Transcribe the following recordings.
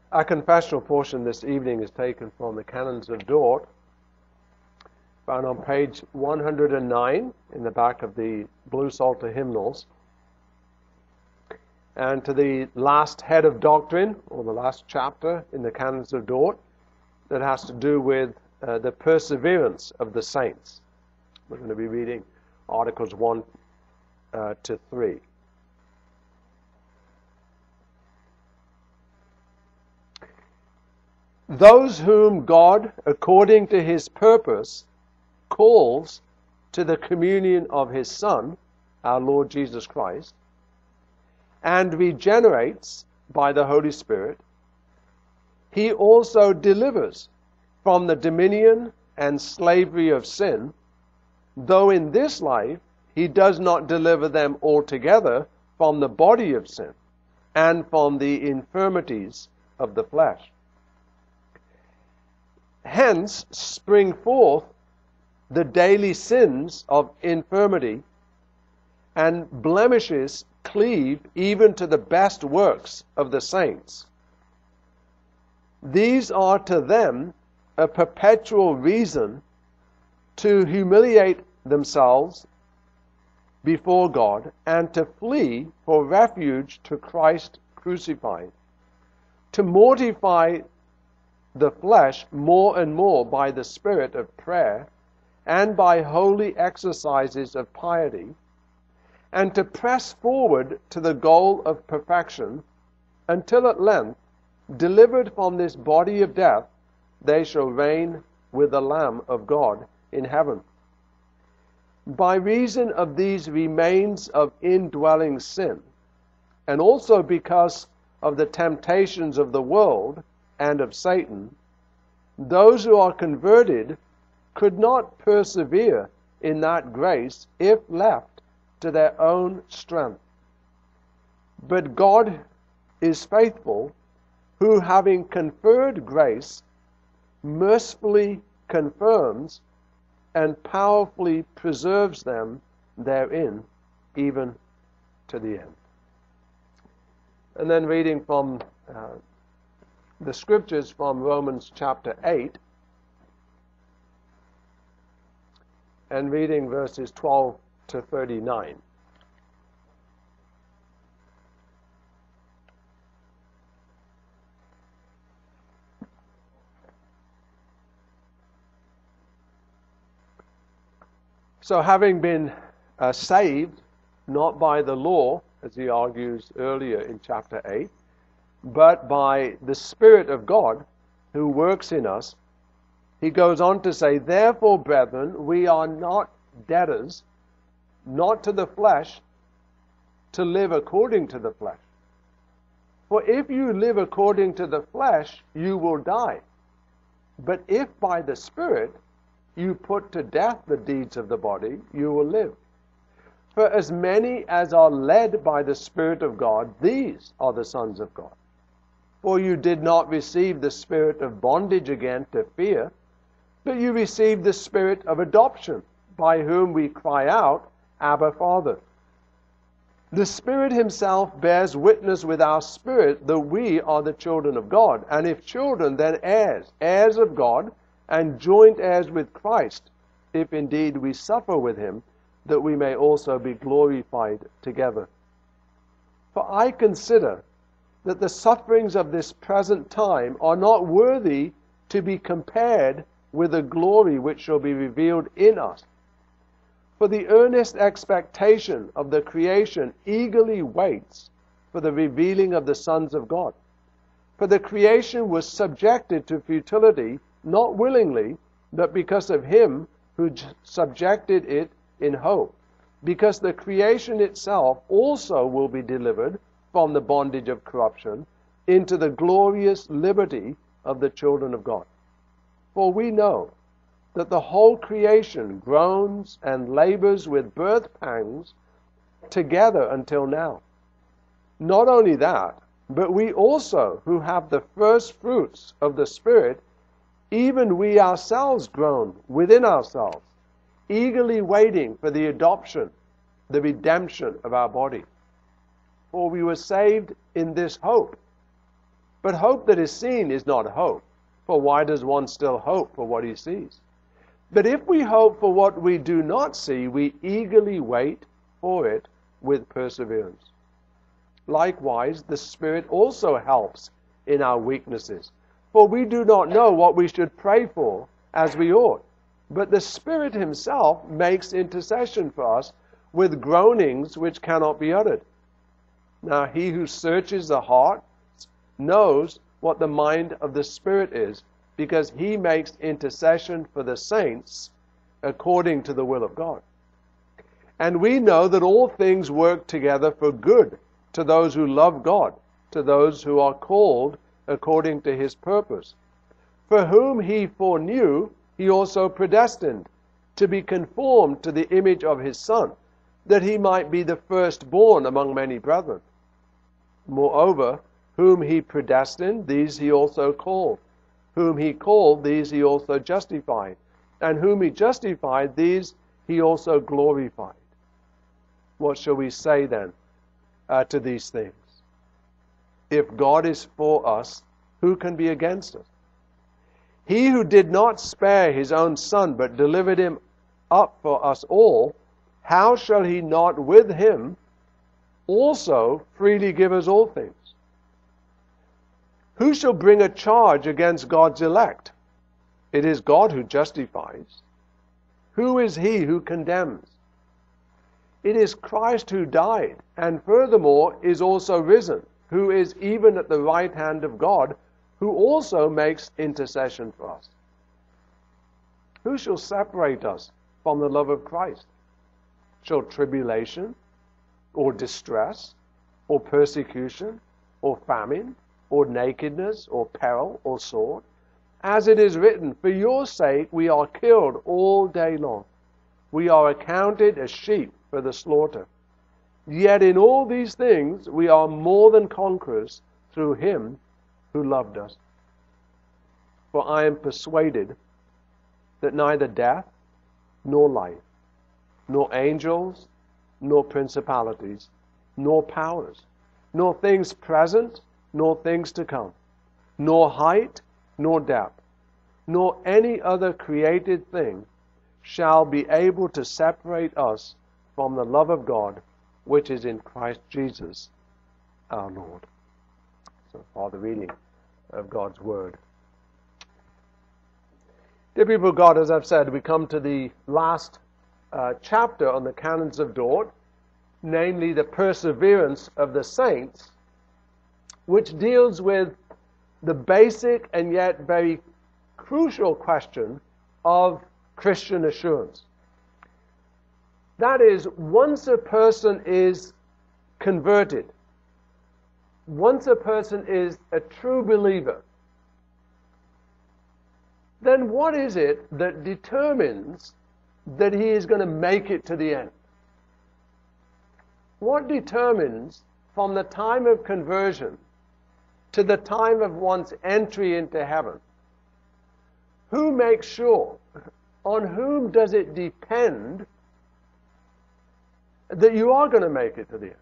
Our confessional portion this evening is taken from the Canons of Dort, found on page 109 in the back of the Blue Psalter hymnals. And to the last head of doctrine, or the last chapter in the Canons of Dort, that has to do with the perseverance of the saints. We're going to be reading Articles 1 to 3. Those whom God, according to his purpose, calls to the communion of his Son, our Lord Jesus Christ, and regenerates by the Holy Spirit, he also delivers from the dominion and slavery of sin, though in this life he does not deliver them altogether from the body of sin and from the infirmities of the flesh. Hence spring forth the daily sins of infirmity, and blemishes cleave even to the best works of the saints. These are to them a perpetual reason to humiliate themselves before God and to flee for refuge to Christ crucified, to mortify the flesh more and more by the spirit of prayer and by holy exercises of piety, and to press forward to the goal of perfection, until at length, delivered from this body of death, they shall reign with the Lamb of God in heaven. By reason of these remains of indwelling sin, and also because of the temptations of the world and of Satan, those who are converted could not persevere in that grace if left to their own strength. But God is faithful, who, having conferred grace, mercifully confirms and powerfully preserves them therein, even to the end. And then reading from the scriptures from Romans chapter 8, and reading verses 12 to 39. So having been saved, not by the law, as he argues earlier in chapter 8, but by the Spirit of God who works in us, he goes on to say, therefore, brethren, we are not debtors, not to the flesh, to live according to the flesh. For if you live according to the flesh, you will die. But if by the Spirit you put to death the deeds of the body, you will live. For as many as are led by the Spirit of God, these are the sons of God. For you did not receive the spirit of bondage again to fear, but you received the spirit of adoption, by whom we cry out, Abba, Father. The Spirit himself bears witness with our spirit that we are the children of God, and if children, then heirs, heirs of God, and joint heirs with Christ, if indeed we suffer with him, that we may also be glorified together. For I consider that the sufferings of this present time are not worthy to be compared with the glory which shall be revealed in us. For the earnest expectation of the creation eagerly waits for the revealing of the sons of God. For the creation was subjected to futility, not willingly, but because of him who subjected it in hope, because the creation itself also will be delivered from the bondage of corruption into the glorious liberty of the children of God. For we know that the whole creation groans and labors with birth pangs together until now. Not only that, but we also, who have the first fruits of the Spirit, even we ourselves groan within ourselves, eagerly waiting for the adoption, the redemption of our body. For we were saved in this hope. But hope that is seen is not hope. For why does one still hope for what he sees? But if we hope for what we do not see, we eagerly wait for it with perseverance. Likewise, the Spirit also helps in our weaknesses. For we do not know what we should pray for as we ought. But the Spirit himself makes intercession for us with groanings which cannot be uttered. Now he who searches the heart knows what the mind of the Spirit is, because he makes intercession for the saints according to the will of God. And we know that all things work together for good to those who love God, to those who are called according to his purpose. For whom he foreknew, he also predestined to be conformed to the image of his Son, that he might be the firstborn among many brethren. Moreover, whom he predestined, these he also called. Whom he called, these he also justified. And whom he justified, these he also glorified. What shall we say then to these things? If God is for us, who can be against us? He who did not spare his own Son, but delivered him up for us all, how shall he not with him also freely give us all things? Who shall bring a charge against God's elect? It is God who justifies. Who is he who condemns? It is Christ who died, and furthermore is also risen, who is even at the right hand of God, who also makes intercession for us. Who shall separate us from the love of Christ? Shall tribulation, or distress, or persecution, or famine, or nakedness, or peril, or sword? As it is written, for your sake we are killed all day long. We are accounted as sheep for the slaughter. Yet in all these things we are more than conquerors through him who loved us. For I am persuaded that neither death, nor life, nor angels, nor principalities, nor powers, nor things present, nor things to come, nor height, nor depth, nor any other created thing shall be able to separate us from the love of God, which is in Christ Jesus our Lord. So far the reading of God's Word. Dear people of God, as I've said, we come to the last chapter on the Canons of Dort, namely the perseverance of the saints, which deals with the basic and yet very crucial question of Christian assurance. That is, once a person is converted, once a person is a true believer, then what is it that determines that he is going to make it to the end? What determines from the time of conversion to the time of one's entry into heaven? Who makes sure? On whom does it depend that you are going to make it to the end?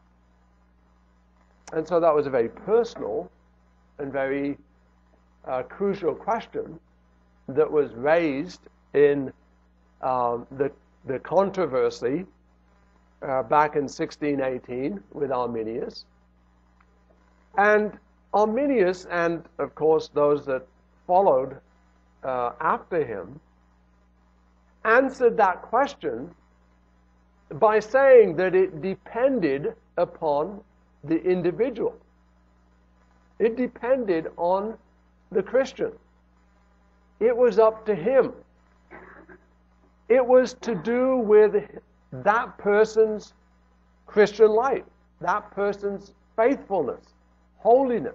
And so that was a very personal and very crucial question that was raised in the controversy back in 1618 with Arminius. And Arminius, and of course those that followed after him, answered that question by saying that it depended upon the individual. It depended on the Christian. It was up to him. It was to do with that person's Christian life, that person's faithfulness, holiness.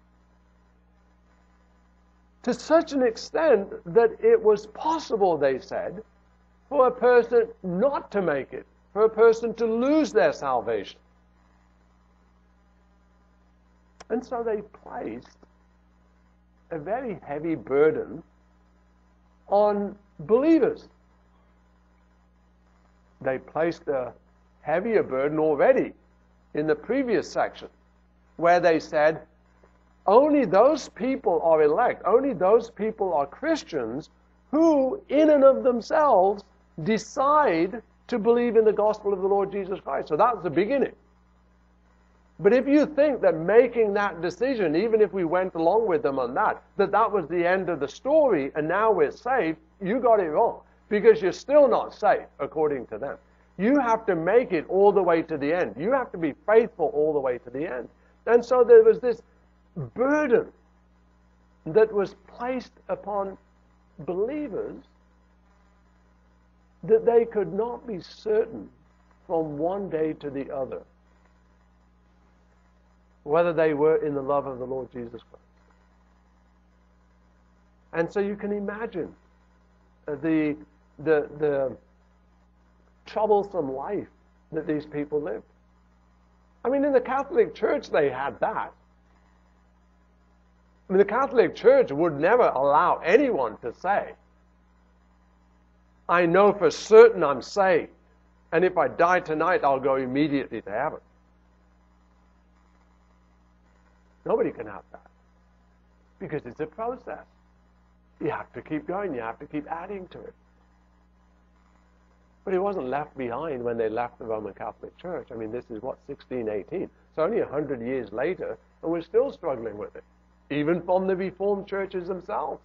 To such an extent that it was possible, they said, for a person not to make it, for a person to lose their salvation. And so they placed a very heavy burden on believers. They placed a heavier burden already in the previous section, where they said, only those people are elect, only those people are Christians who, in and of themselves, decide to believe in the gospel of the Lord Jesus Christ. So that's the beginning. But if you think that making that decision, even if we went along with them on that, that was the end of the story and now we're saved, you got it wrong. Because you're still not saved, according to them. You have to make it all the way to the end. You have to be faithful all the way to the end. And so there was this burden that was placed upon believers that they could not be certain from one day to the other whether they were in the love of the Lord Jesus Christ. And so you can imagine the troublesome life that these people lived. I mean, in the Catholic Church they had that. I mean, the Catholic Church would never allow anyone to say, I know for certain I'm saved, and if I die tonight, I'll go immediately to heaven. Nobody can have that. Because it's a process. You have to keep going. You have to keep adding to it. But it wasn't left behind when they left the Roman Catholic Church. I mean, this is what, 1618. It's only 100 years later, and we're still struggling with it. Even from the Reformed churches themselves.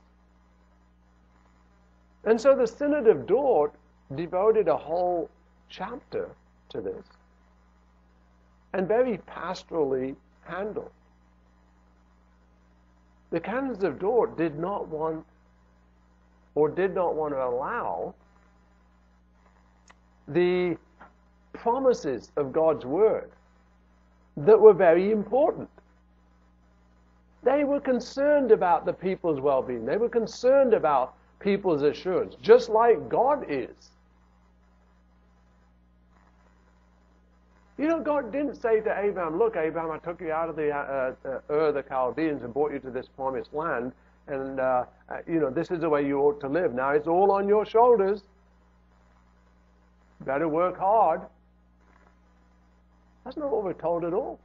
And so the Synod of Dort devoted a whole chapter to this. And very pastorally handled. The Canons of Dort did not want to allow the promises of God's Word that were very important. They were concerned about the people's well-being. They were concerned about people's assurance, just like God is. You know, God didn't say to Abraham, look, Abraham, I took you out of the Ur of the Chaldeans and brought you to this promised land, and, this is the way you ought to live. Now it's all on your shoulders. Better work hard. That's not what we're told at all.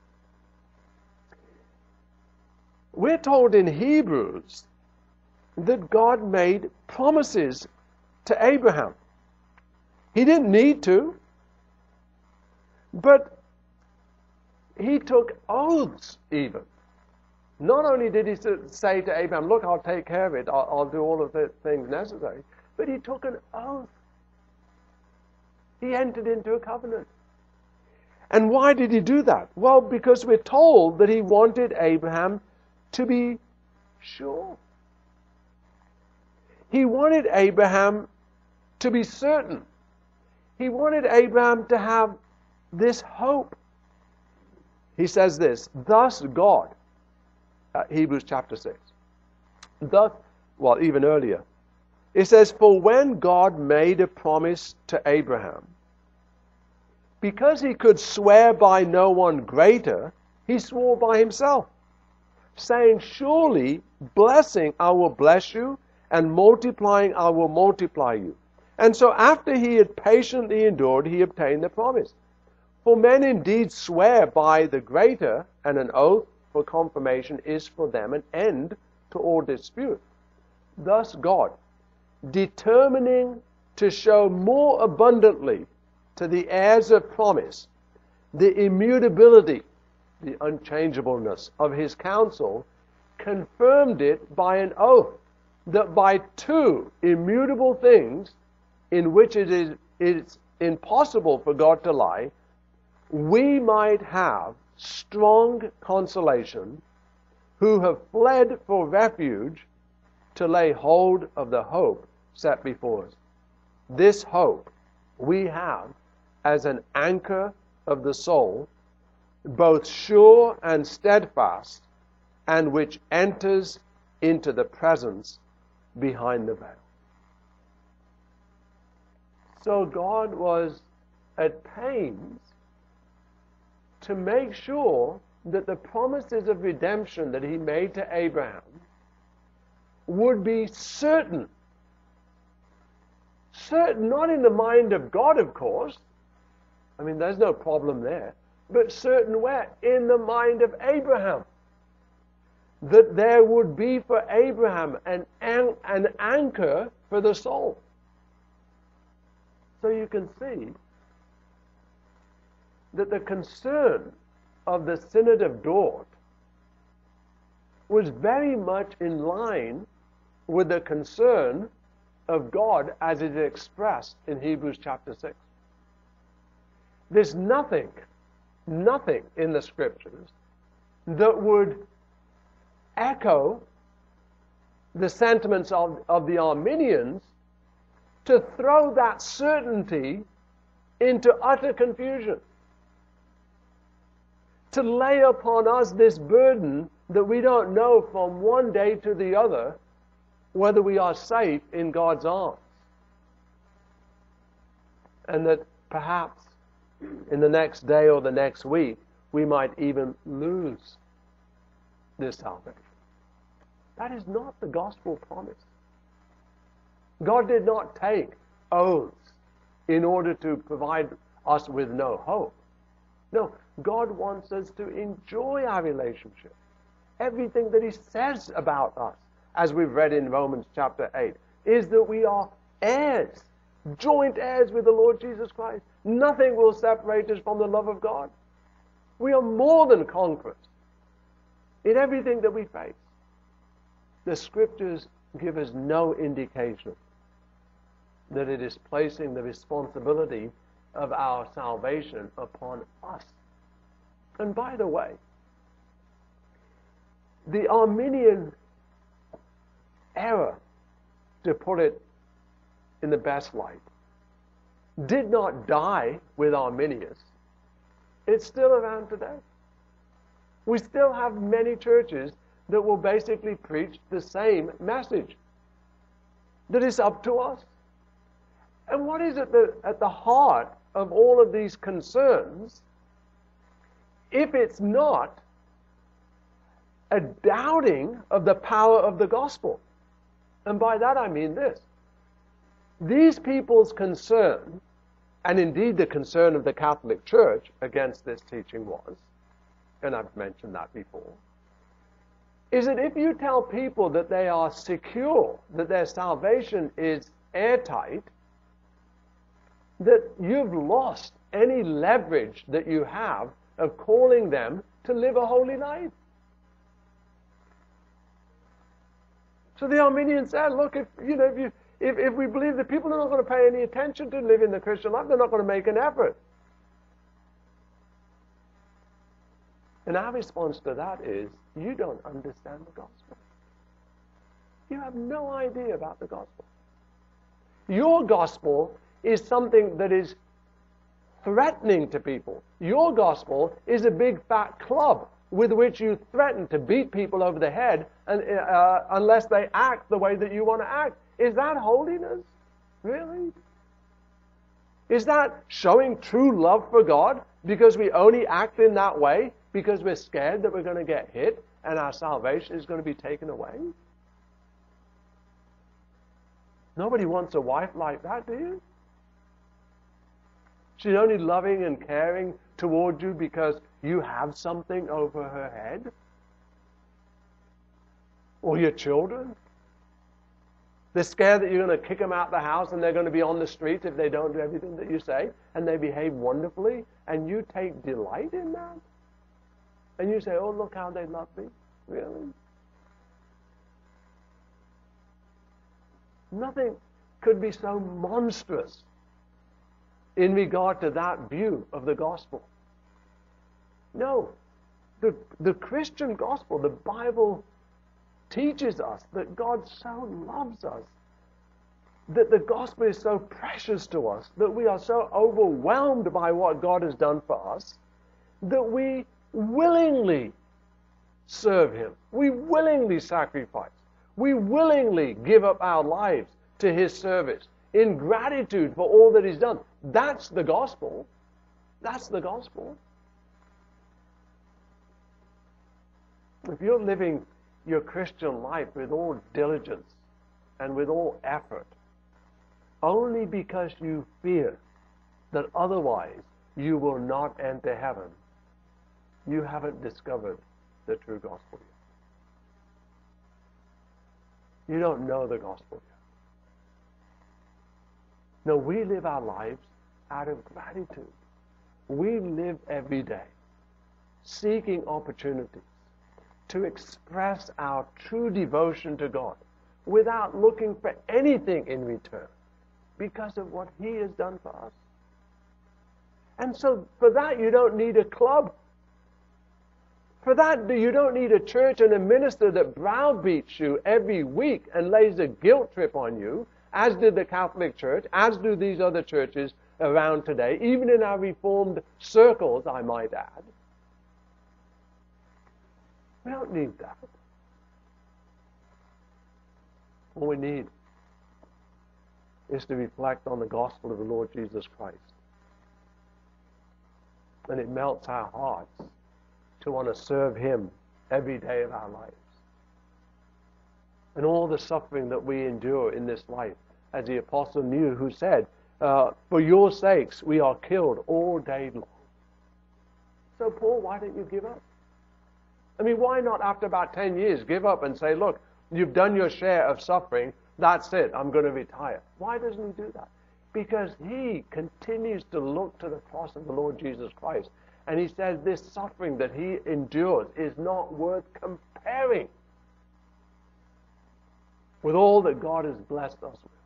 We're told in Hebrews that God made promises to Abraham. He didn't need to. But he took oaths even. Not only did he say to Abraham, look, I'll take care of it, I'll do all of the things necessary, but he took an oath. He entered into a covenant. And why did he do that? Well, because we're told that he wanted Abraham to be sure. He wanted Abraham to be certain. He wanted Abraham to have this hope. He says this, thus God, Hebrews chapter 6, even earlier, it says, for when God made a promise to Abraham, because he could swear by no one greater, he swore by himself, saying, surely blessing I will bless you, and multiplying I will multiply you. And so after he had patiently endured, he obtained the promise. For men indeed swear by the greater, and an oath for confirmation is for them an end to all dispute. Thus God, determining to show more abundantly to the heirs of promise the immutability, the unchangeableness of his counsel, confirmed it by an oath, that by two immutable things in which it is impossible for God to lie, we might have strong consolation who have fled for refuge to lay hold of the hope set before us. This hope we have as an anchor of the soul, both sure and steadfast, and which enters into the presence behind the veil. So God was at pains to make sure that the promises of redemption that he made to Abraham would be certain. Certain, not in the mind of God, of course. I mean, there's no problem there. But certain where? In the mind of Abraham. that there would be for Abraham an anchor for the soul. So you can see that the concern of the Synod of Dort was very much in line with the concern of God as it is expressed in Hebrews chapter 6. There's nothing in the Scriptures that would echo the sentiments of the Arminians to throw that certainty into utter confusion. To lay upon us this burden that we don't know from one day to the other whether we are safe in God's arms. And that perhaps in the next day or the next week we might even lose this salvation. That is not the gospel promise. God did not take oaths in order to provide us with no hope. No, God wants us to enjoy our relationship. Everything that He says about us, as we've read in Romans chapter 8, is that we are heirs, joint heirs with the Lord Jesus Christ. Nothing will separate us from the love of God. We are more than conquerors in everything that we face. The Scriptures give us no indication that it is placing the responsibility of our salvation upon us. And by the way, the Arminian error, to put it in the best light, did not die with Arminius. It's still around today. We still have many churches that will basically preach the same message. That it's up to us. And what is at the heart of all of these concerns, if it's not a doubting of the power of the gospel? And by that I mean this. These people's concern, and indeed the concern of the Catholic Church against this teaching was, and I've mentioned that before, is that if you tell people that they are secure, that their salvation is airtight, that you've lost any leverage that you have of calling them to live a holy life. So the Arminians said, look, if we believe that people are not going to pay any attention to living the Christian life, they're not going to make an effort. And our response to that is, you don't understand the gospel. You have no idea about the gospel. Your gospel is something that is threatening to people. Your gospel is a big fat club with which you threaten to beat people over the head unless they act the way that you want to act. Is that holiness? Really? Is that showing true love for God because we only act in that way because we're scared that we're going to get hit and our salvation is going to be taken away? Nobody wants a wife like that, do you? She's only loving and caring toward you because you have something over her head? Or your children? They're scared that you're going to kick them out of the house and they're going to be on the streets if they don't do everything that you say, and they behave wonderfully, and you take delight in that? And you say, oh, look how they love me. Really? Nothing could be so monstrous in regard to that view of the gospel. No. The Christian gospel, the Bible teaches us that God so loves us, that the gospel is so precious to us, that we are so overwhelmed by what God has done for us, that we willingly serve Him. We willingly sacrifice. We willingly give up our lives to His service in gratitude for all that He's done. That's the gospel. That's the gospel. If you're living your Christian life with all diligence and with all effort, only because you fear that otherwise you will not enter heaven, you haven't discovered the true gospel yet. You don't know the gospel yet. No, we live our lives out of gratitude. We live every day seeking opportunities to express our true devotion to God without looking for anything in return because of what He has done for us. And so for that, you don't need a club. For that, you don't need a church and a minister that browbeats you every week and lays a guilt trip on you, as did the Catholic Church, as do these other churches around today, even in our Reformed circles, I might add. We don't need that. All we need is to reflect on the gospel of the Lord Jesus Christ. And it melts our hearts to want to serve Him every day of our lives. And all the suffering that we endure in this life, as the apostle knew, who said, for your sakes we are killed all day long. So Paul, why don't you give up? I mean, why not after about 10 years give up and say, look, you've done your share of suffering, that's it, I'm going to retire. Why doesn't he do that? Because he continues to look to the cross of the Lord Jesus Christ. And he says this suffering that he endures is not worth comparing with all that God has blessed us with.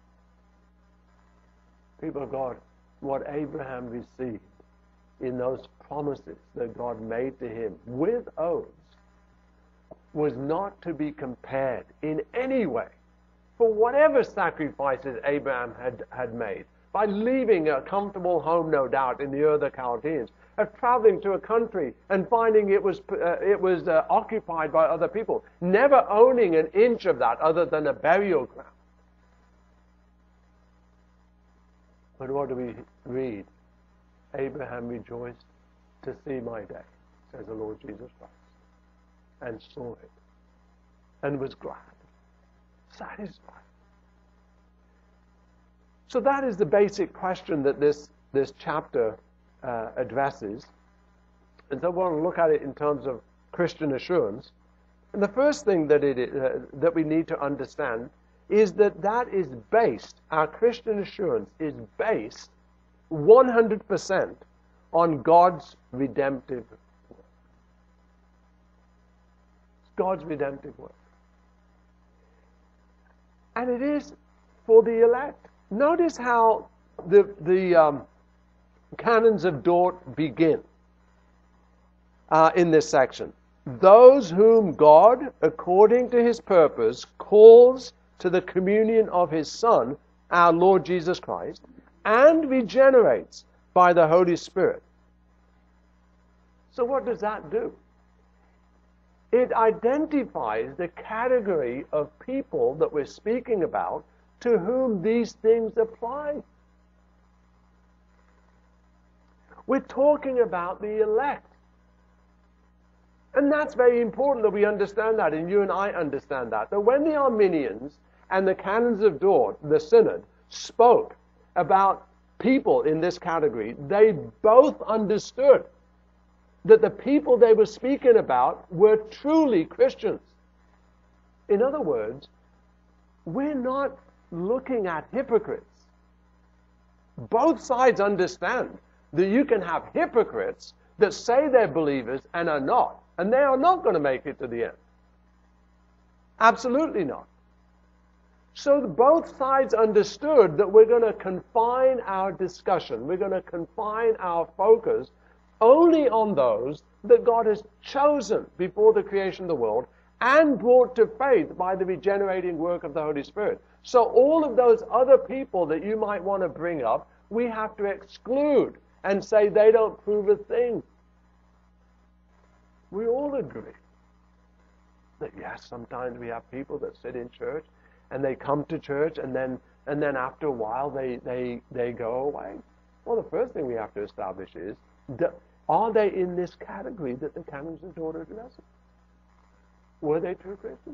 People of God, what Abraham received in those promises that God made to him with oaths was not to be compared in any way for whatever sacrifices Abraham had made, by leaving a comfortable home, no doubt, in the Ur of the Chaldeans, of traveling to a country and finding it was occupied by other people, never owning an inch of that other than a burial ground. But what do we read? Abraham rejoiced to see my day, says the Lord Jesus Christ, and saw it, and was glad, satisfied. So that is the basic question that this chapter addresses. And so I want to look at it in terms of Christian assurance. And the first thing that we need to understand is that is based, our Christian assurance is based 100% on God's redemptive work. It's God's redemptive work. And it is for the elect. Notice how the canons of Dort begin in this section. Those whom God, according to His purpose, calls to the communion of His Son, our Lord Jesus Christ, and regenerates by the Holy Spirit. So what does that do? It identifies the category of people that we're speaking about to whom these things apply. We're talking about the elect. And that's very important that we understand that, and you and I understand that. That when the Arminians and the canons of Dort, the synod, spoke about people in this category, they both understood that the people they were speaking about were truly Christians. In other words, we're not looking at hypocrites. Both sides understand that you can have hypocrites that say they're believers and are not, and they are not going to make it to the end. Absolutely not. So both sides understood that we're going to confine our discussion, we're going to confine our focus only on those that God has chosen before the creation of the world and brought to faith by the regenerating work of the Holy Spirit. So all of those other people that you might want to bring up, we have to exclude and say they don't prove a thing. We all agree that yes, sometimes we have people that sit in church and they come to church and then after a while they go away. Well, the first thing we have to establish is are they in this category that the canons of Dort are addressing? Were they true Christians?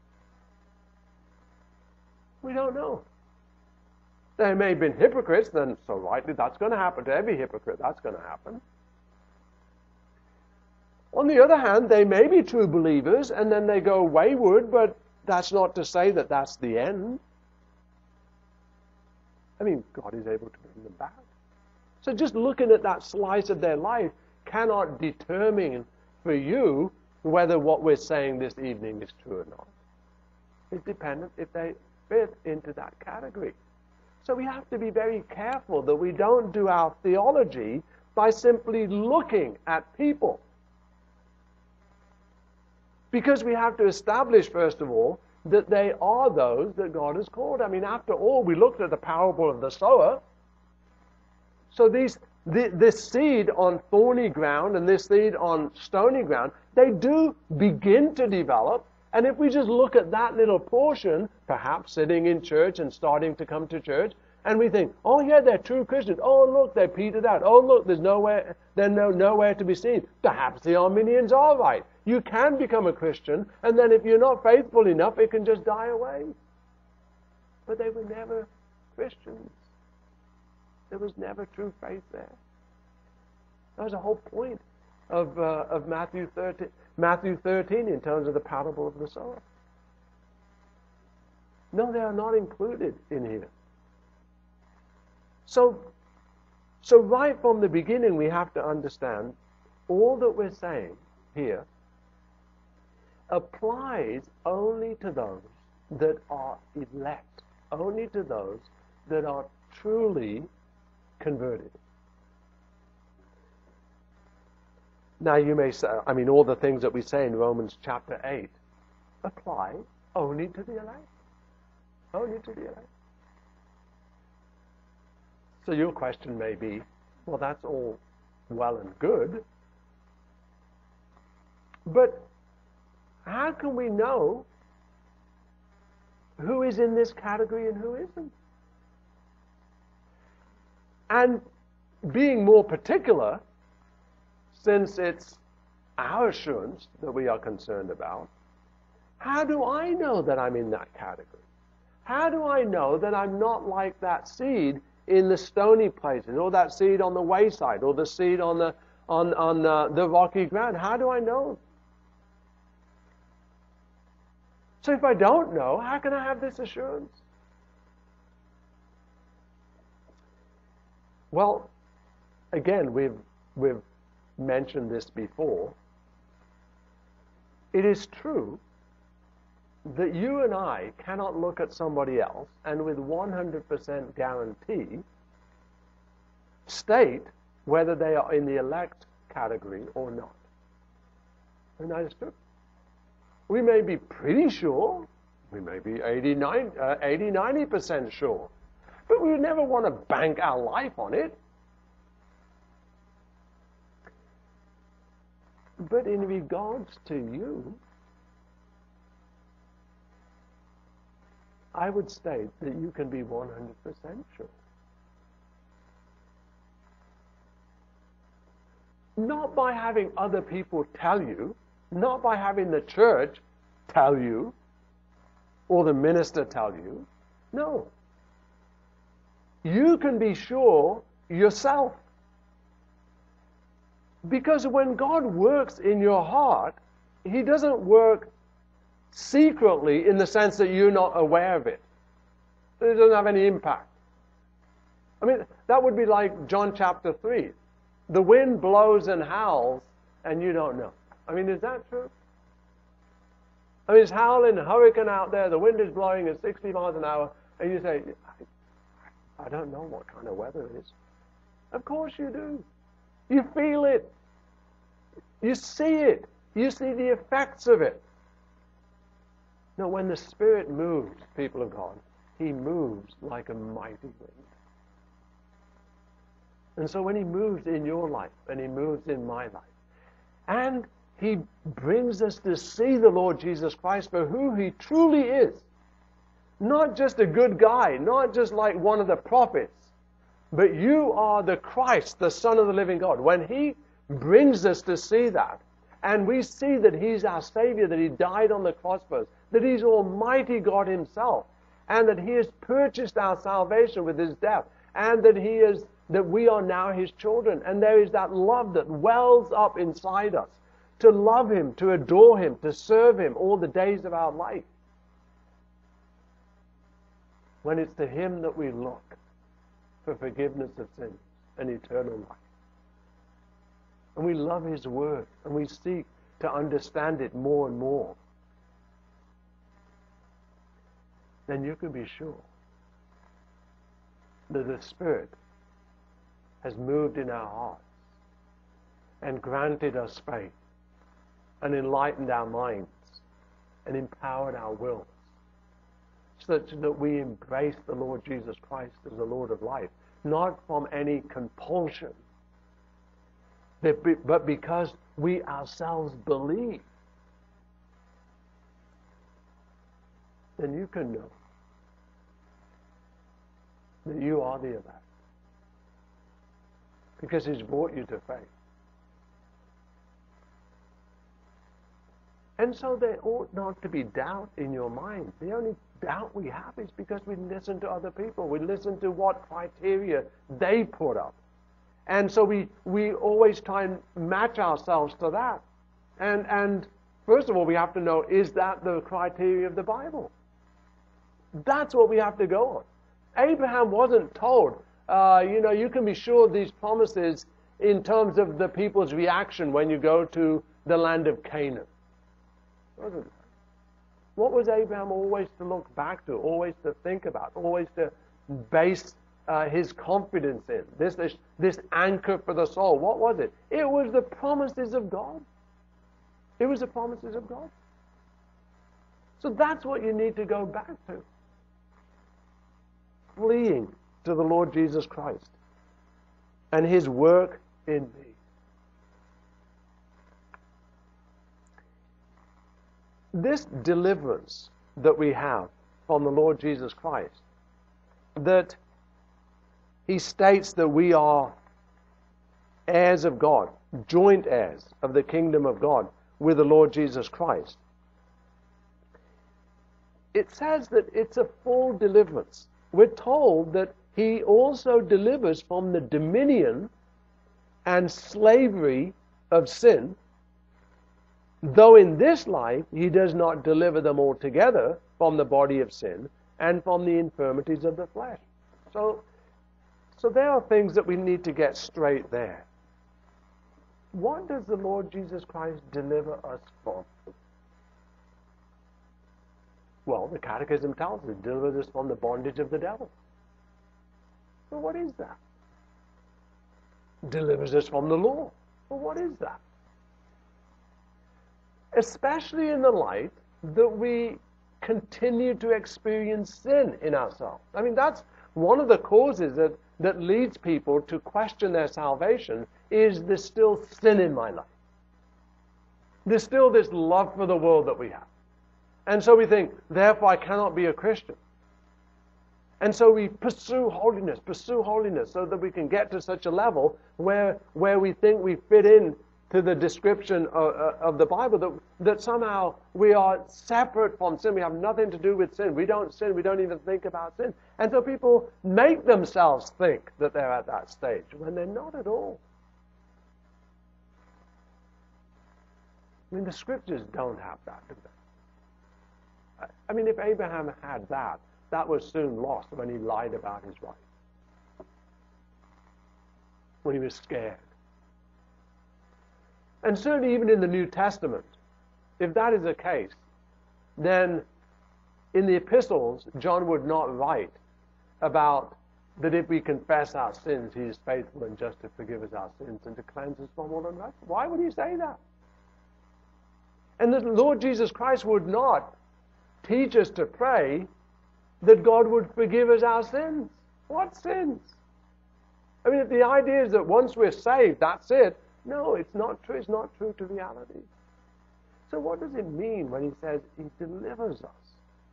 We don't know. They may have been hypocrites, then so rightly that's going to happen to every hypocrite. That's going to happen. On the other hand, they may be true believers and then they go wayward, but that's not to say that that's the end. I mean, God is able to bring them back. So just looking at that slice of their life cannot determine for you whether what we're saying this evening is true or not. It's dependent if they fit into that category. So we have to be very careful that we don't do our theology by simply looking at people. Because we have to establish, first of all, that they are those that God has called. I mean, after all, we looked at the parable of the sower. So this seed on thorny ground and this seed on stony ground, they do begin to develop. And if we just look at that little portion, perhaps sitting in church and starting to come to church, and we think, oh yeah, they're true Christians. Oh look, they're petered out. Oh look, they're nowhere to be seen. Perhaps the Arminians are right. You can become a Christian, and then if you're not faithful enough, it can just die away. But they were never Christians. There was never true faith there. That was the whole point of Matthew 13 in terms of the parable of the sower. No, they are not included in here. So right from the beginning, we have to understand all that we're saying here applies only to those that are elect, only to those that are truly converted. Now you may say, I mean, all the things that we say in Romans chapter 8 apply only to the elect. Only to the elect. So your question may be, well, that's all well and good, but how can we know who is in this category and who isn't? And being more particular, since it's our assurance that we are concerned about, how do I know that I'm in that category? How do I know that I'm not like that seed in the stony places, or that seed on the wayside, or the seed on the rocky ground? How do I know? So if I don't know, how can I have this assurance? Well, again, we've mentioned this before. It is true that you and I cannot look at somebody else and with 100% guarantee state whether they are in the elect category or not. And that is true. We may be pretty sure, we may be 80-90% sure, but we would never want to bank our life on it. But in regards to you, I would state that you can be 100% sure. Not by having other people tell you, not by having the church tell you, or the minister tell you. No. You can be sure yourself. Because when God works in your heart, He doesn't work secretly in the sense that you're not aware of it. It doesn't have any impact. I mean, that would be like John chapter 3. The wind blows and howls, and you don't know. I mean, is that true? I mean, it's howling, a hurricane out there, the wind is blowing at 60 miles an hour, and you say, I don't know what kind of weather it is. Of course you do. You feel it. You see it. You see the effects of it. No, when the Spirit moves, people of God, He moves like a mighty wind. And so when He moves in your life, and He moves in my life, and He brings us to see the Lord Jesus Christ for who He truly is, not just a good guy, not just like one of the prophets, but you are the Christ, the Son of the living God. When He brings us to see that, and we see that He's our Savior, that He died on the cross for us, that He's Almighty God Himself, and that He has purchased our salvation with His death, and that we are now His children, and there is that love that wells up inside us to love Him, to adore Him, to serve Him all the days of our life. when it's to Him that we look for forgiveness of sins and eternal life. And we love His Word, and we seek to understand it more and more, then you can be sure that the Spirit has moved in our hearts and granted us faith and enlightened our minds and empowered our wills, such that we embrace the Lord Jesus Christ as the Lord of life, not from any compulsion, but because we ourselves believe. Then you can know that you are the elect, because He's brought you to faith. And so there ought not to be doubt in your mind. The only doubt we have is because we listen to other people. We listen to what criteria they put up. And so we always try and match ourselves to that. And first of all, we have to know, is that the criteria of the Bible? That's what we have to go on. Abraham wasn't told, you can be sure of these promises in terms of the people's reaction when you go to the land of Canaan. Wasn't it? What was Abraham always to look back to, always to think about, always to base his confidence in? This anchor for the soul. What was it? It was the promises of God. It was the promises of God. So that's what you need to go back to. Fleeing to the Lord Jesus Christ and His work in me. This deliverance that we have from the Lord Jesus Christ, that He states that we are heirs of God, joint heirs of the kingdom of God with the Lord Jesus Christ. It says that it's a full deliverance. We're told that He also delivers from the dominion and slavery of sin, though in this life He does not deliver them altogether from the body of sin and from the infirmities of the flesh. So there are things that we need to get straight there. What does the Lord Jesus Christ deliver us from? Well, the Catechism tells us He delivers us from the bondage of the devil. Well, what is that? Delivers us from the law. Well, what is that? Especially in the light that we continue to experience sin in ourselves. I mean, that's one of the causes that leads people to question their salvation, is there's still sin in my life. There's still this love for the world that we have. And so we think, therefore I cannot be a Christian. And so we pursue holiness so that we can get to such a level where we think we fit in to the description of the Bible, that somehow we are separate from sin. We have nothing to do with sin. We don't sin. We don't even think about sin. And so people make themselves think that they're at that stage when they're not at all. I mean, the Scriptures don't have that, do they? I mean, if Abraham had that, that was soon lost when he lied about his wife, when he was scared. And certainly even in the New Testament, if that is the case, then in the epistles, John would not write about that if we confess our sins, He is faithful and just to forgive us our sins and to cleanse us from all unrighteousness. Why would He say that? And the Lord Jesus Christ would not teach us to pray that God would forgive us our sins. What sins? I mean, if the idea is that once we're saved, that's it. No, it's not true. It's not true to reality. So what does it mean when He says He delivers us?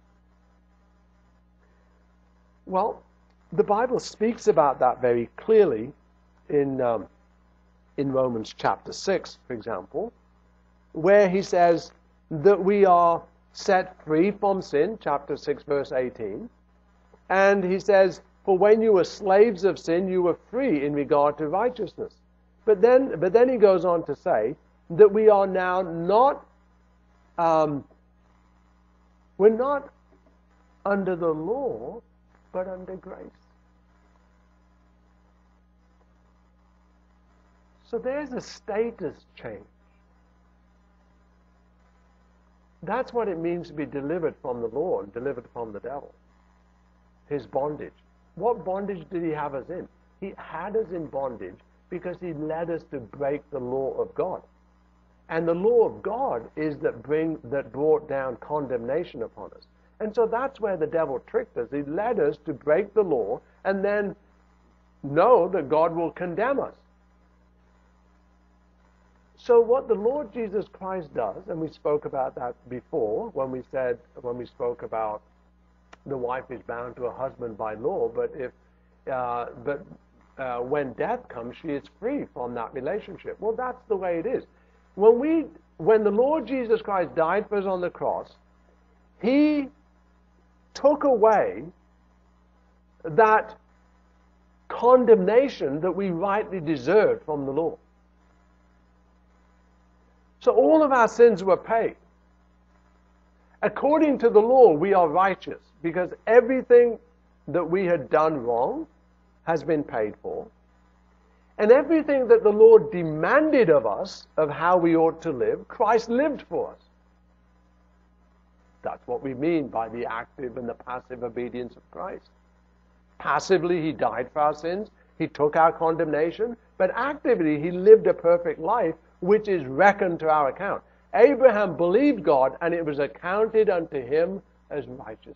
Well, the Bible speaks about that very clearly in Romans chapter 6, for example, where He says that we are set free from sin, chapter 6, verse 18. And He says, for when you were slaves of sin, you were free in regard to righteousness. But then He goes on to say that we are now not, we're not under the law, but under grace. So there's a status change. That's what it means to be delivered from the law and delivered from the devil. His bondage. What bondage did he have us in? He had us in bondage because he led us to break the law of God. And the law of God is that brought down condemnation upon us. And so that's where the devil tricked us. He led us to break the law and then know that God will condemn us. So what the Lord Jesus Christ does, and we spoke about that before when we spoke about the wife is bound to a husband by law, but when death comes, she is free from that relationship. Well, that's the way it is. When the Lord Jesus Christ died for us on the cross, he took away that condemnation that we rightly deserved from the law. So all of our sins were paid. According to the law, we are righteous because everything that we had done wrong has been paid for. And everything that the Lord demanded of us, of how we ought to live, Christ lived for us. That's what we mean by the active and the passive obedience of Christ. Passively, he died for our sins. He took our condemnation. But actively, he lived a perfect life, which is reckoned to our account. Abraham believed God, and it was accounted unto him as righteousness.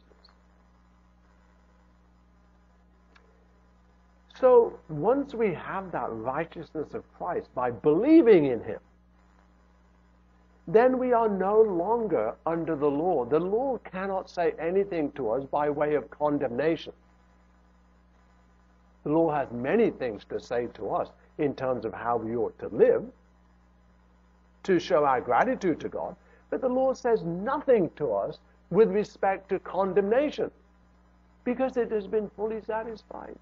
So, once we have that righteousness of Christ by believing in him, then we are no longer under the law. The law cannot say anything to us by way of condemnation. The law has many things to say to us in terms of how we ought to live, to show our gratitude to God, but the law says nothing to us with respect to condemnation, because it has been fully satisfied.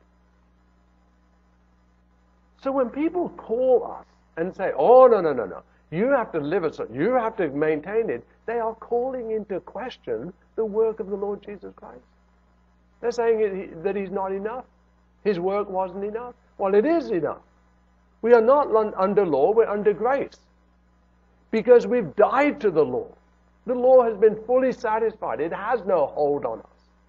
So when people call us and say, oh, no, you have to live it, so you have to maintain it, they are calling into question the work of the Lord Jesus Christ. They're saying that he's not enough. His work wasn't enough. Well, it is enough. We are not under law, we're under grace. Because we've died to the law. The law has been fully satisfied. It has no hold on us.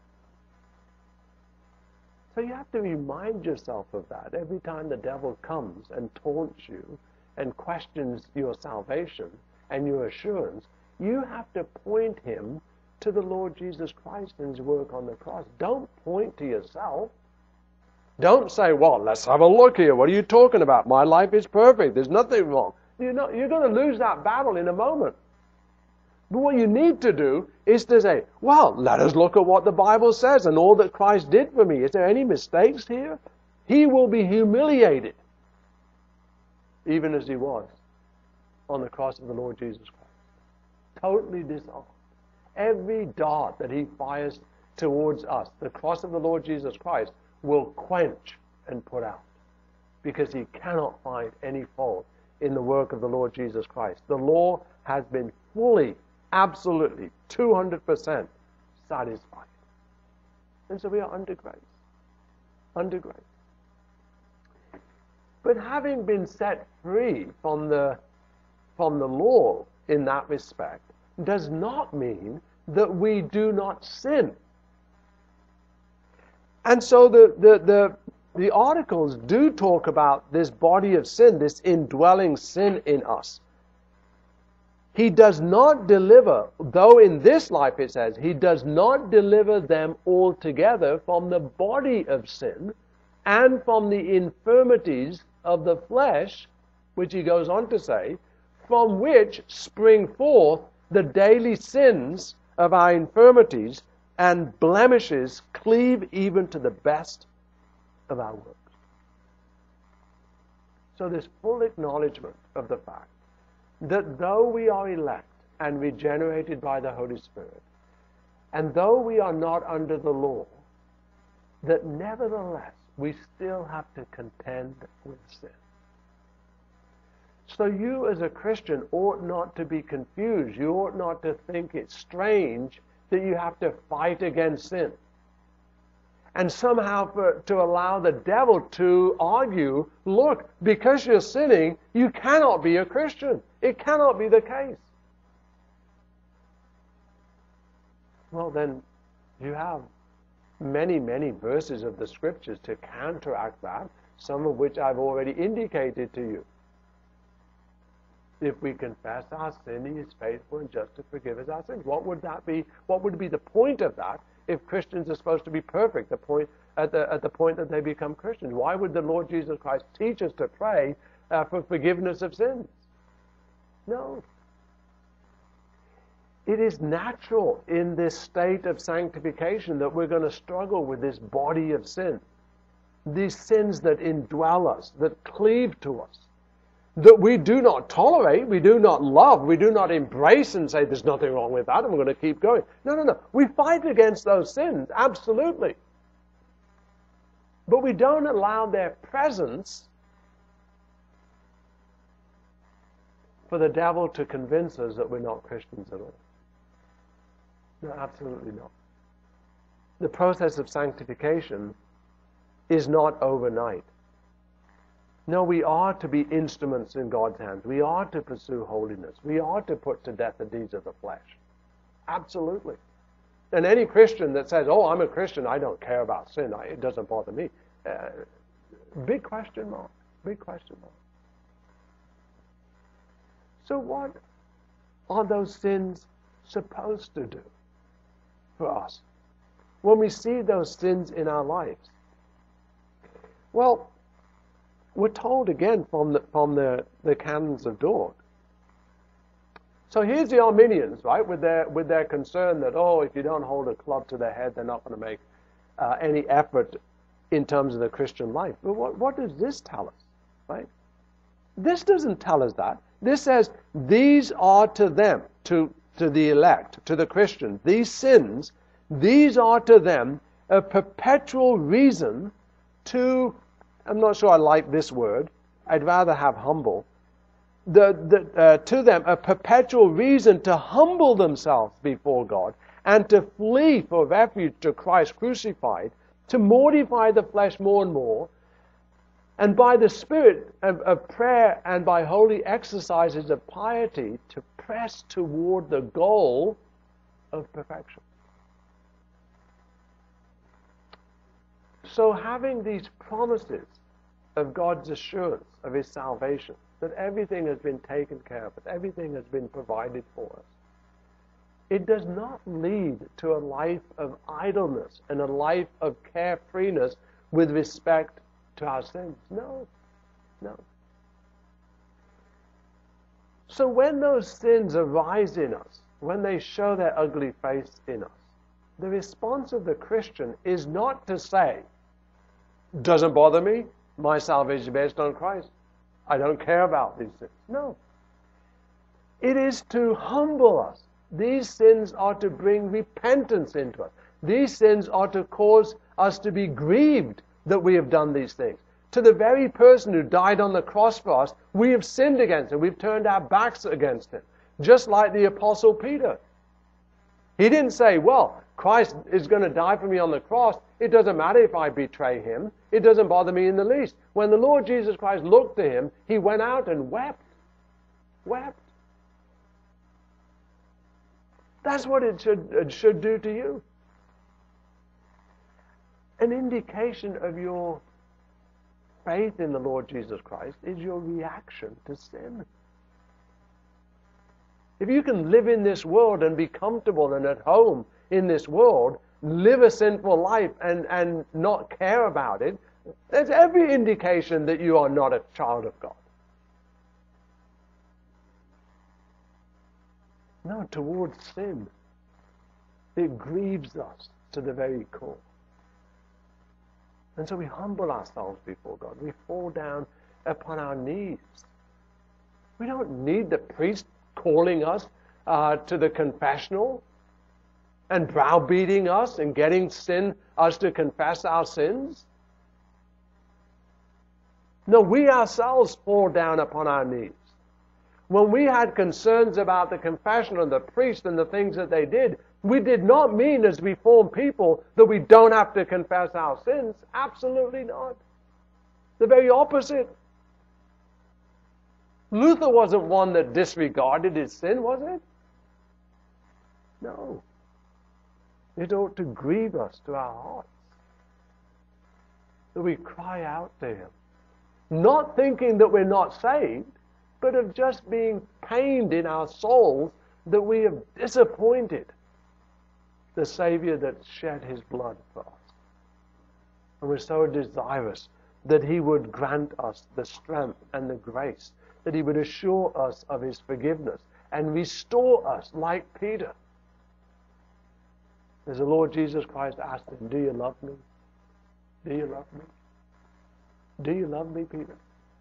So you have to remind yourself of that every time the devil comes and taunts you and questions your salvation and your assurance. You have to point him to the Lord Jesus Christ and his work on the cross. Don't point to yourself. Don't say, well, let's have a look here. What are you talking about? My life is perfect. There's nothing wrong. You're going to lose that battle in a moment. But what you need to do is to say, well, let us look at what the Bible says and all that Christ did for me. Is there any mistakes here? He will be humiliated, even as he was on the cross of the Lord Jesus Christ. Totally disarmed. Every dart that he fires towards us, the cross of the Lord Jesus Christ, will quench and put out, because he cannot find any fault in the work of the Lord Jesus Christ. The law has been fully, absolutely, 200% satisfied. And so we are under grace. Under grace. But having been set free from the law in that respect does not mean that we do not sin. And so the articles do talk about this body of sin, this indwelling sin in us. He does not deliver, though in this life it says, he does not deliver them altogether from the body of sin and from the infirmities of the flesh, which he goes on to say, from which spring forth the daily sins of our infirmities, and blemishes cleave even to the best of our works. So this full acknowledgement of the fact that though we are elect and regenerated by the Holy Spirit, and though we are not under the law, that nevertheless we still have to contend with sin. So you as a Christian ought not to be confused. You ought not to think it's strange that you have to fight against sin. and somehow to allow the devil to argue, look, because you're sinning, you cannot be a Christian. It cannot be the case. Well, then you have many, many verses of the Scriptures to counteract that, some of which I've already indicated to you. If we confess our sin, He is faithful and just to forgive us our sins. What would that be? What would be the point of that if Christians are supposed to be perfect at the point that they become Christians? Why would the Lord Jesus Christ teach us to pray for forgiveness of sins? No. It is natural in this state of sanctification that we're going to struggle with this body of sin. These sins that indwell us, that cleave to us, that we do not tolerate, we do not love, we do not embrace and say there's nothing wrong with that and we're going to keep going. No. We fight against those sins, absolutely. But we don't allow their presence for the devil to convince us that we're not Christians at all. No, absolutely not. The process of sanctification is not overnight. No, we are to be instruments in God's hands. We are to pursue holiness. We are to put to death the deeds of the flesh. Absolutely. And any Christian that says, oh, I'm a Christian, I don't care about sin, it doesn't bother me. Big question mark. Big question mark. So what are those sins supposed to do for us when we see those sins in our lives? Well, we're told again from the canons of Dort. So here's the Arminians, right, with their concern that, oh, if you don't hold a club to their head, they're not going to make any effort in terms of the Christian life. But what does this tell us, right? This doesn't tell us that. This says these are to them, to the elect, to the Christian, these sins, these are to them a perpetual reason to, I'm not sure I like this word, I'd rather have humble, to them a perpetual reason to humble themselves before God and to flee for refuge to Christ crucified, to mortify the flesh more and more, and by the Spirit of prayer and by holy exercises of piety to press toward the goal of perfection. So having these promises of God's assurance of His salvation, that everything has been taken care of, that everything has been provided for us, it does not lead to a life of idleness and a life of carefreeness with respect to our sins. No. So when those sins arise in us, when they show their ugly face in us, the response of the Christian is not to say, doesn't bother me, my salvation is based on Christ, I don't care about these things. No. It is to humble us. These sins are to bring repentance into us. These sins are to cause us to be grieved that we have done these things. To the very person who died on the cross for us, we have sinned against Him. We've turned our backs against Him. Just like the Apostle Peter. He didn't say, well, Christ is going to die for me on the cross. It doesn't matter if I betray Him. It doesn't bother me in the least. When the Lord Jesus Christ looked to him, he went out and wept. Wept. That's what it should do to you. An indication of your faith in the Lord Jesus Christ is your reaction to sin. If you can live in this world and be comfortable and at home in this world, live a sinful life and not care about it, there's every indication that you are not a child of God. No, towards sin. It grieves us to the very core. And so we humble ourselves before God. We fall down upon our knees. We don't need the priest calling us to the confessional and browbeating us and getting us to confess our sins. No, we ourselves fall down upon our knees. When we had concerns about the confession and the priest and the things that they did, we did not mean as Reformed people that we don't have to confess our sins. Absolutely not. The very opposite. Luther wasn't one that disregarded his sin, was it? No. It ought to grieve us to our hearts that we cry out to him. Not thinking that we're not saved, but of just being pained in our souls that we have disappointed the Savior that shed his blood for us. And we're so desirous that he would grant us the strength and the grace, that he would assure us of his forgiveness and restore us like Peter. As the Lord Jesus Christ asked him, do you love me? Do you love me? Do you love me, Peter?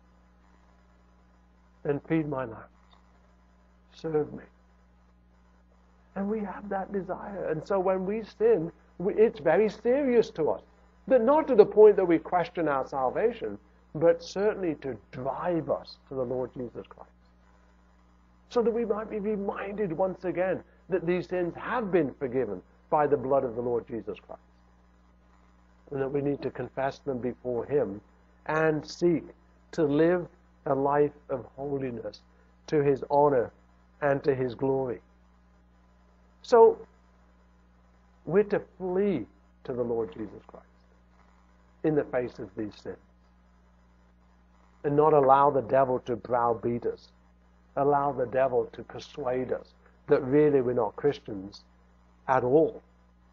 Then feed my lambs. Serve me. And we have that desire. And so when we sin, it's very serious to us. But not to the point that we question our salvation, but certainly to drive us to the Lord Jesus Christ. So that we might be reminded once again that these sins have been forgiven by the blood of the Lord Jesus Christ. And that we need to confess them before him and seek to live a life of holiness to his honor and to his glory. So, we're to flee to the Lord Jesus Christ in the face of these sins. And not allow the devil to browbeat us. Allow the devil to persuade us that really we're not Christians at all.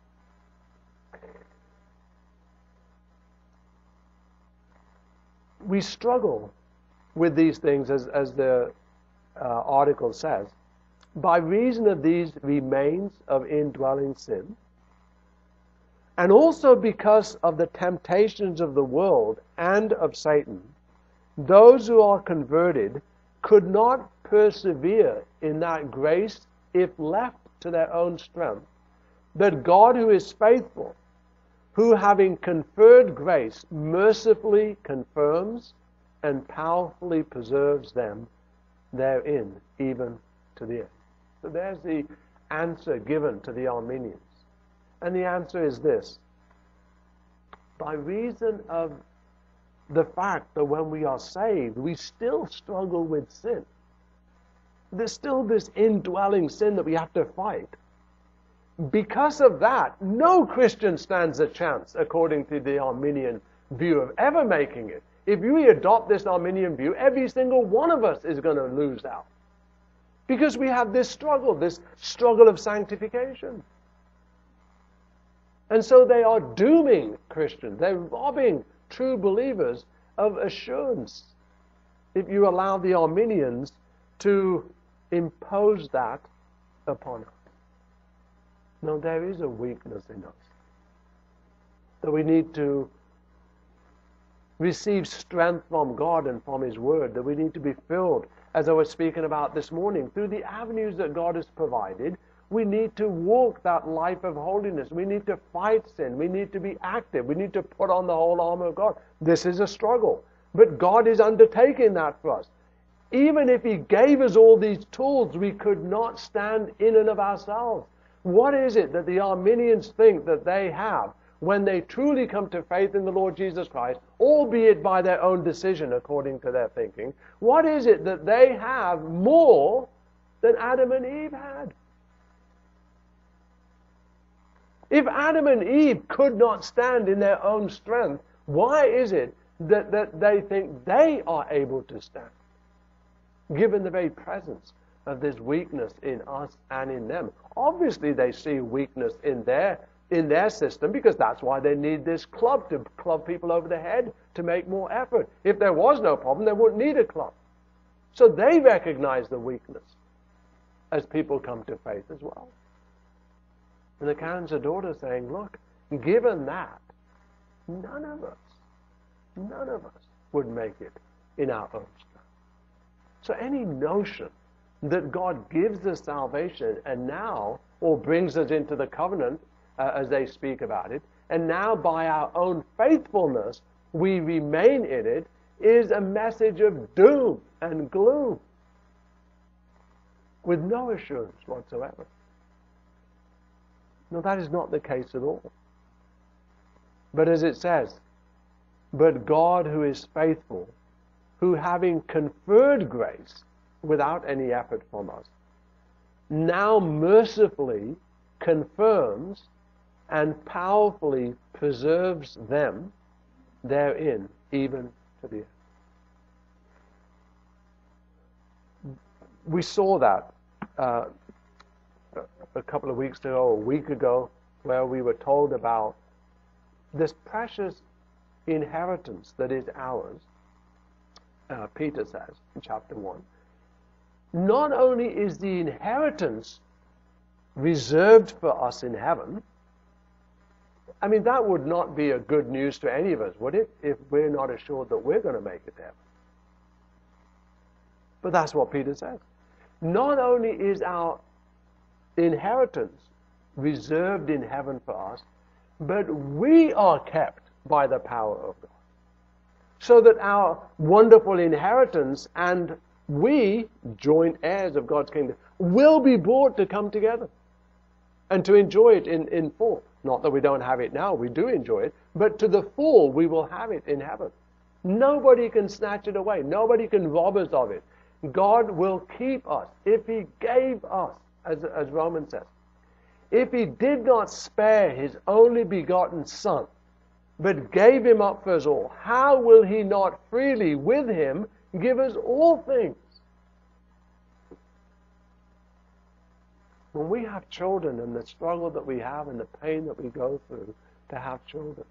We struggle with these things, as the article says, by reason of these remains of indwelling sin, and also because of the temptations of the world and of Satan. Those who are converted could not persevere in that grace if left to their own strength. But God, who is faithful, who having conferred grace, mercifully confirms and powerfully preserves them therein, even to the end. So there's the answer given to the Arminians. And the answer is this. By reason of the fact that when we are saved, we still struggle with sin. There's still this indwelling sin that we have to fight. Because of that, no Christian stands a chance, according to the Arminian view, of ever making it. If we adopt this Arminian view, every single one of us is going to lose out. Because we have this struggle of sanctification. And so they are dooming Christians. They're robbing true believers of assurance if you allow the Arminians to impose that upon us. No, there is a weakness in us that we need to receive strength from God and from his word, that we need to be filled, as I was speaking about this morning, through the avenues that God has provided. We need to walk that life of holiness. We need to fight sin. We need to be active. We need to put on the whole armor of God. This is a struggle. But God is undertaking that for us. Even if he gave us all these tools, we could not stand in and of ourselves. What is it that the Arminians think that they have when they truly come to faith in the Lord Jesus Christ, albeit by their own decision according to their thinking? What is it that they have more than Adam and Eve had? If Adam and Eve could not stand in their own strength, why is it that they think they are able to stand, given the very presence of this weakness in us and in them? Obviously, they see weakness in their system, because that's why they need this club to club people over the head to make more effort. If there was no problem, they wouldn't need a club. So they recognize the weakness as people come to faith as well. And the canons of daughter saying, look, given that, none of us would make it in our own strength. So any notion that God gives us salvation and now, or brings us into the covenant, as they speak about it, and now by our own faithfulness we remain in it, is a message of doom and gloom. with no assurance whatsoever. No, that is not the case at all. But as it says, but God who is faithful, who having conferred grace without any effort from us, now mercifully confirms and powerfully preserves them therein, even to the end. We saw that a couple of weeks ago, a week ago, where we were told about this precious inheritance that is ours, Peter says in chapter 1. Not only is the inheritance reserved for us in heaven, I mean, that would not be a good news to any of us, would it, if we're not assured that we're going to make it to heaven? But that's what Peter says. Not only is our inheritance reserved in heaven for us, but we are kept by the power of God. So that our wonderful inheritance and we, joint heirs of God's kingdom, will be brought to come together and to enjoy it in full. Not that we don't have it now, we do enjoy it, but to the full we will have it in heaven. Nobody can snatch it away. Nobody can rob us of it. God will keep us if He gave us, as Romans says. If He did not spare His only begotten Son, but gave Him up for us all, how will He not freely with Him give us all things? When we have children and the struggle that we have and the pain that we go through to have children,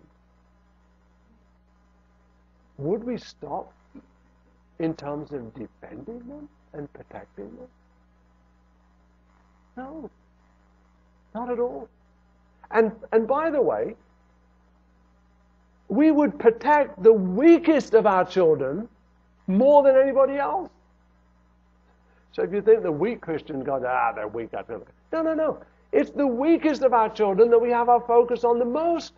would we stop in terms of defending them and protecting them? No, not at all. And by the way, we would protect the weakest of our children more than anybody else. So if you think the weak Christian goes, they're weak, that's okay. No. It's the weakest of our children that we have our focus on the most.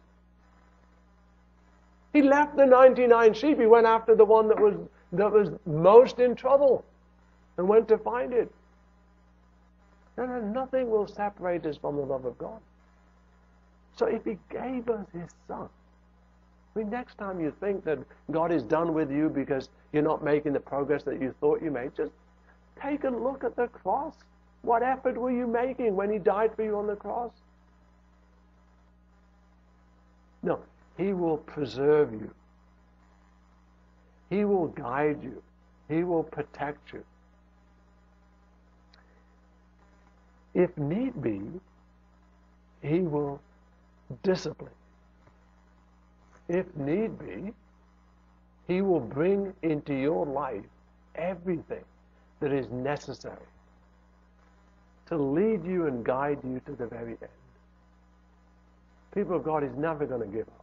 He left the 99 sheep. He went after the one that was most in trouble and went to find it. No, nothing will separate us from the love of God. So if He gave us His Son, I mean, next time you think that God is done with you because you're not making the progress that you thought you made, just take a look at the cross. What effort were you making when He died for you on the cross? No, He will preserve you. He will guide you. He will protect you. If need be, He will discipline. If need be, He will bring into your life everything that is necessary to lead you and guide you to the very end. People of God, He's never going to give up.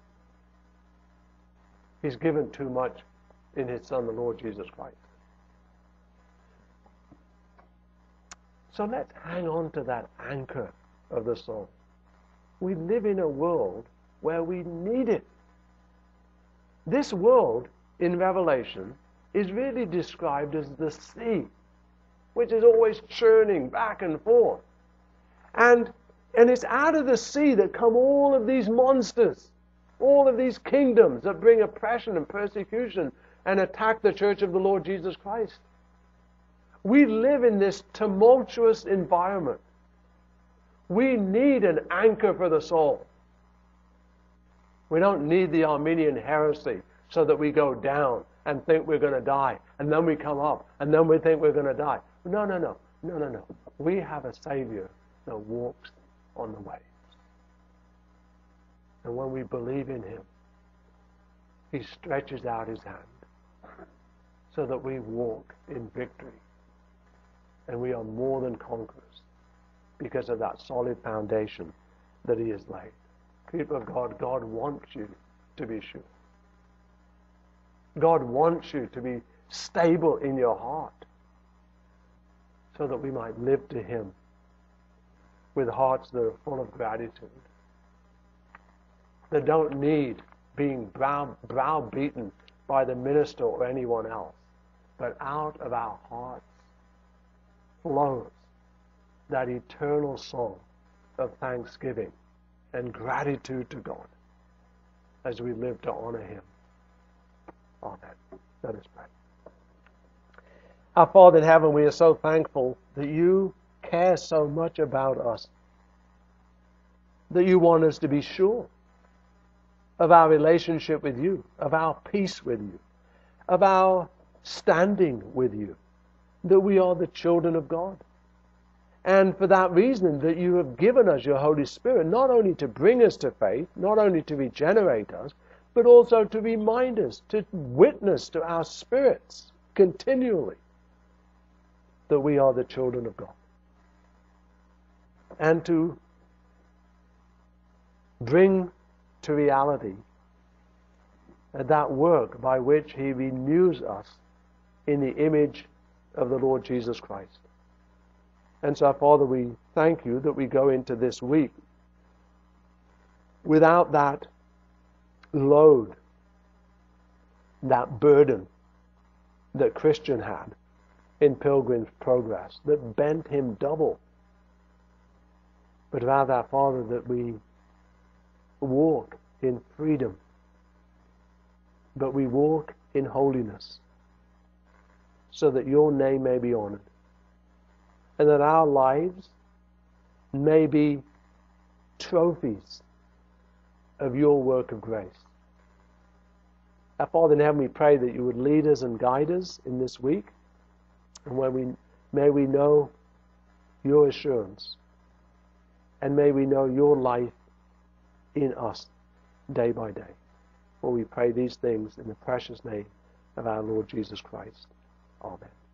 He's given too much in His Son, the Lord Jesus Christ. So let's hang on to that anchor of the soul. We live in a world where we need it. This world in Revelation is really described as the sea, which is always churning back and forth. And it's out of the sea that come all of these monsters, all of these kingdoms that bring oppression and persecution and attack the church of the Lord Jesus Christ. We live in this tumultuous environment. We need an anchor for the soul. We don't need the Arminian heresy so that we go down and think we're going to die, and then we come up, and then we think we're going to die. No. We have a Savior that walks on the waves. And when we believe in Him, He stretches out His hand so that we walk in victory. And we are more than conquerors because of that solid foundation that He has laid. People of God, God wants you to be sure. God wants you to be stable in your heart so that we might live to Him with hearts that are full of gratitude, that don't need being browbeaten by the minister or anyone else, but out of our hearts flows that eternal song of thanksgiving and gratitude to God as we live to honor Him. Amen. Let us pray. Our Father in heaven, we are so thankful that you care so much about us, that you want us to be sure of our relationship with you, of our peace with you, of our standing with you, that we are the children of God. And for that reason, that you have given us your Holy Spirit, not only to bring us to faith, not only to regenerate us, but also to remind us, to witness to our spirits continually that we are the children of God. And to bring to reality that work by which He renews us in the image of the Lord Jesus Christ. And so, Father, we thank you that we go into this week without that load, that burden that Christian had in Pilgrim's Progress, that bent him double. But rather, Father, that we walk in freedom, but we walk in holiness, so that your name may be honored, and that our lives may be trophies of your work of grace. Our Father in heaven, we pray that you would lead us and guide us in this week, and may we know your assurance, and may we know your life in us day by day. For we pray these things in the precious name of our Lord Jesus Christ. Amen.